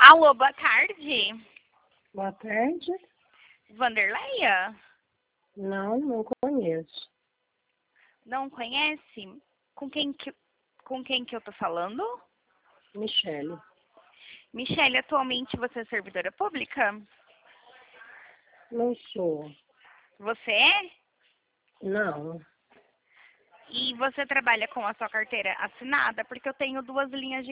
Alô, boa tarde. Boa tarde. Vanderleia? Não conheço. Não conhece? Com quem que eu tô falando? Michele. Michele, atualmente você é servidora pública? Não sou. Você é? Não. E você trabalha com a sua carteira assinada? Porque eu tenho 2 linhas de